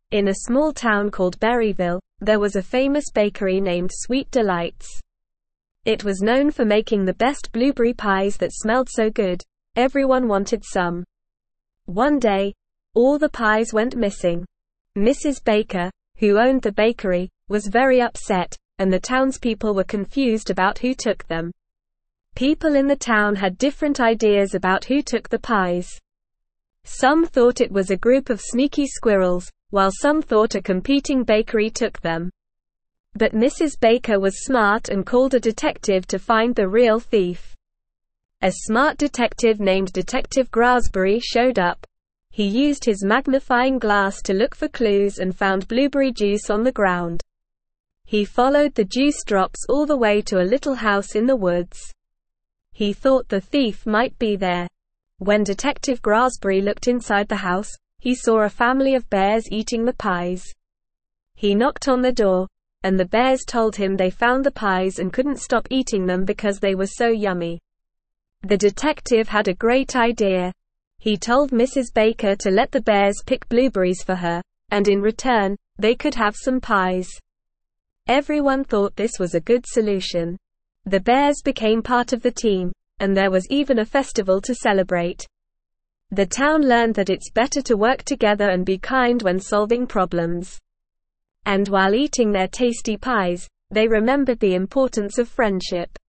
In a small town called Berryville, there was a famous bakery named Sweet Delights. It was known for making the best blueberry pies that smelled so good, everyone wanted some. One day, all the pies went missing. Mrs. Baker, who owned the bakery, was very upset, and the townspeople were confused about who took them. People in the town had different ideas about who took the pies. Some thought it was a group of sneaky squirrels, while some thought a competing bakery took them. But Mrs. Baker was smart and called a detective to find the real thief. A smart detective named Detective Grasbury showed up. He used his magnifying glass to look for clues and found blueberry juice on the ground. He followed the juice drops all the way to a little house in the woods. He thought the thief might be there. When Detective Grasbury looked inside the house, he saw a family of bears eating the pies. He knocked on the door, and the bears told him they found the pies and couldn't stop eating them because they were so yummy. The detective had a great idea. He told Mrs. Baker to let the bears pick blueberries for her, and in return, they could have some pies. Everyone thought this was a good solution. The bears became part of the team, and there was even a festival to celebrate. The town learned that it's better to work together and be kind when solving problems. And while eating their tasty pies, they remembered the importance of friendship.